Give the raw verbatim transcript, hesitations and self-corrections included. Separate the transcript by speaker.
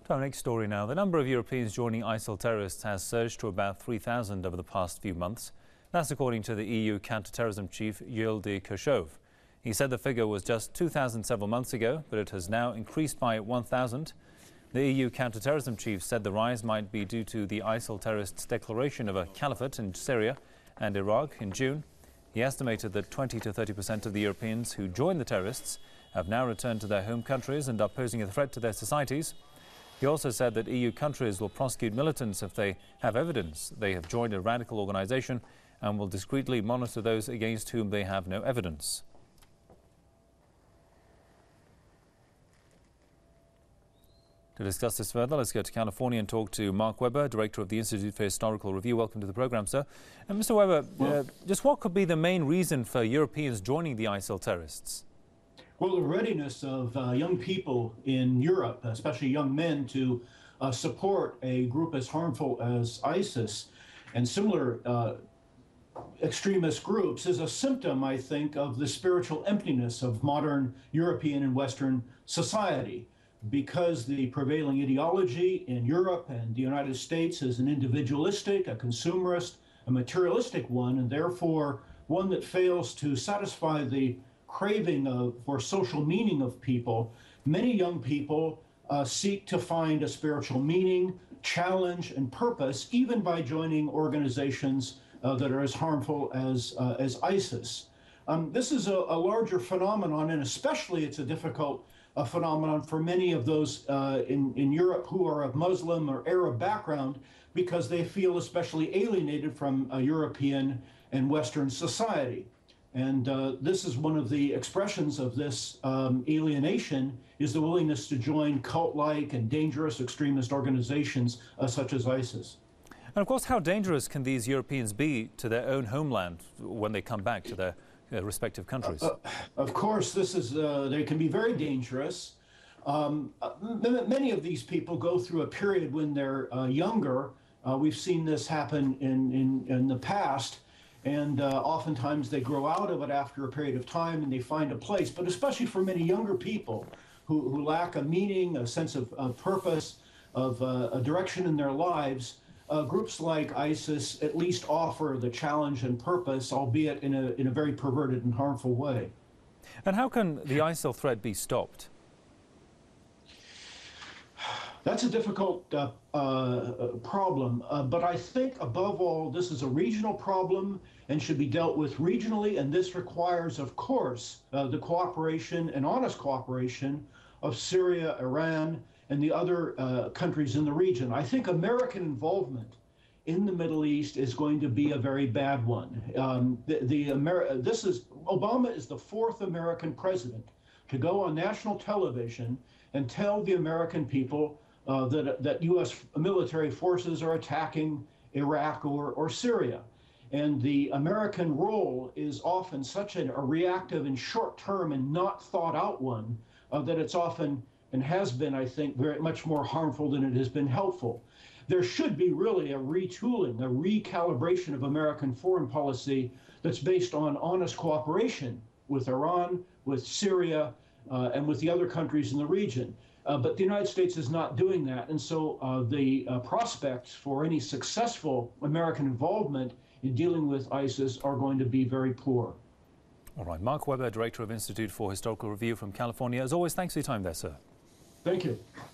Speaker 1: To our next story now. The number of Europeans joining ISIL terrorists has surged to about three thousand over the past few months. That's according to the E U counter-terrorism chief Yildiz Kershov. He said the figure was just two thousand several months ago, but it has now increased by one thousand. The E U counter-terrorism chief said the rise might be due to the ISIL terrorists' declaration of a caliphate in Syria and Iraq in June. He estimated that twenty to thirty percent of the Europeans who joined the terrorists have now returned to their home countries and are posing a threat to their societies. He also said that E U countries will prosecute militants if they have evidence they have joined a radical organisation and will discreetly monitor those against whom they have no evidence. To discuss this further, let's go to California and talk to Mark Webber, Director of the Institute for Historical Review. Welcome to the programme, sir. And Mister Webber, well, uh, just what could be the main reason for Europeans joining the ISIL terrorists?
Speaker 2: Well, the readiness of uh, young people in Europe, especially young men, to uh, support a group as harmful as ISIS and similar uh, extremist groups is a symptom, I think, of the spiritual emptiness of modern European and Western society, because the prevailing ideology in Europe and the United States is an individualistic, a consumerist, a materialistic one, and therefore one that fails to satisfy the craving of, for social meaning of people. Many young people uh, seek to find a spiritual meaning, challenge, and purpose, even by joining organizations uh, that are as harmful as, uh, as ISIS. Um, this is a, a larger phenomenon, and especially it's a difficult uh, phenomenon for many of those uh, in, in Europe who are of Muslim or Arab background, because they feel especially alienated from uh, European and Western society. And uh, this is one of the expressions of this um, alienation, is the willingness to join cult-like and dangerous extremist organizations uh, such as ISIS.
Speaker 1: And of course, how dangerous can these Europeans be to their own homeland when they come back to their uh, respective countries?
Speaker 2: Uh, uh, of course, this is, uh, they can be very dangerous. Um, uh, many of these people go through a period when they're uh, younger. Uh, we've seen this happen in, in, in the past. And uh, oftentimes they grow out of it after a period of time and they find a place. But especially for many younger people who, who lack a meaning, a sense of, of purpose, of uh, a direction in their lives, uh, groups like ISIS at least offer the challenge and purpose, albeit in a, in a very perverted and harmful way.
Speaker 1: And how can the ISIL threat be stopped?
Speaker 2: That's a difficult uh, uh, problem, uh, but I think above all, this is a regional problem and should be dealt with regionally, and this requires, of course, uh, the cooperation and honest cooperation of Syria, Iran, and the other uh, countries in the region. I think American involvement in the Middle East is going to be a very bad one. Um, the, the Ameri- this is, Obama is the fourth American president to go on national television and tell the American people Uh, that, that U S military forces are attacking Iraq or, or Syria. And the American role is often such a, a reactive and short-term and not thought-out one uh, that it's often, and has been, I think, very much more harmful than it has been helpful. There should be really a retooling, a recalibration of American foreign policy that's based on honest cooperation with Iran, with Syria, uh, and with the other countries in the region. Uh, but the United States is not doing that, and so uh, the uh, prospects for any successful American involvement in dealing with ISIS are going to be very poor.
Speaker 1: All right, Mark Webber, Director of Institute for Historical Review from California. As always, thanks for your time there, sir.
Speaker 2: Thank you.